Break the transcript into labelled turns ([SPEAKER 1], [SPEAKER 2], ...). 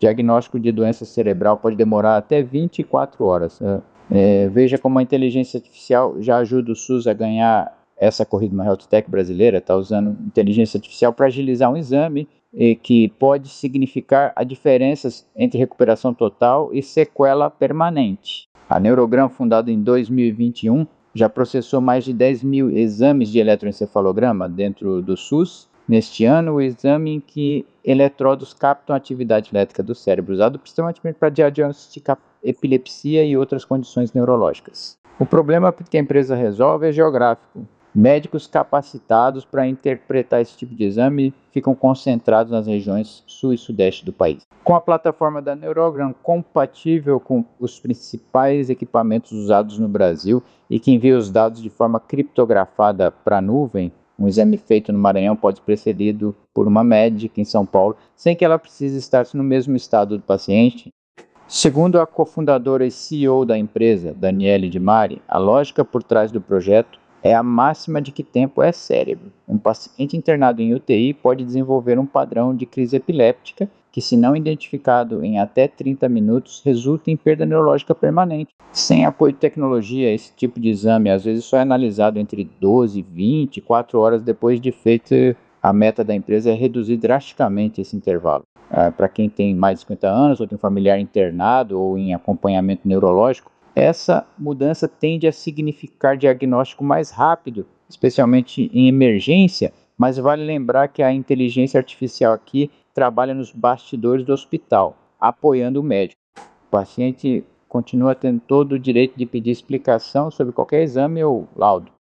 [SPEAKER 1] Diagnóstico de doença cerebral pode demorar até 24 horas. Veja como a inteligência artificial já ajuda o SUS a ganhar essa corrida na Health Tech brasileira. Está usando inteligência artificial para agilizar um exame que pode significar a diferença entre recuperação total e sequela permanente. A Neurogram, fundada em 2021, já processou mais de 10 mil exames de eletroencefalograma dentro do SUS. Neste ano, o exame em que eletrodos captam a atividade elétrica do cérebro, usado principalmente para diagnosticar epilepsia e outras condições neurológicas. O problema que a empresa resolve é geográfico. Médicos capacitados para interpretar esse tipo de exame ficam concentrados nas regiões sul e sudeste do país. Com a plataforma da Neurogram compatível com os principais equipamentos usados no Brasil e que envia os dados de forma criptografada para a nuvem, um exame feito no Maranhão pode ser precedido por uma médica em São Paulo, sem que ela precise estar no mesmo estado do paciente. Segundo a cofundadora e CEO da empresa, Daniele Di Mari, a lógica por trás do projeto é a máxima de que tempo é cérebro. Um paciente internado em UTI pode desenvolver um padrão de crise epiléptica que, se não identificado em até 30 minutos, resulta em perda neurológica permanente. Sem apoio de tecnologia, esse tipo de exame às vezes só é analisado entre 12 e 24 horas depois de feito. A meta da empresa é reduzir drasticamente esse intervalo. Para quem tem mais de 50 anos ou tem um familiar internado ou em acompanhamento neurológico, essa mudança tende a significar diagnóstico mais rápido, especialmente em emergência, mas vale lembrar que a inteligência artificial aqui trabalha nos bastidores do hospital, apoiando o médico. O paciente continua tendo todo o direito de pedir explicação sobre qualquer exame ou laudo.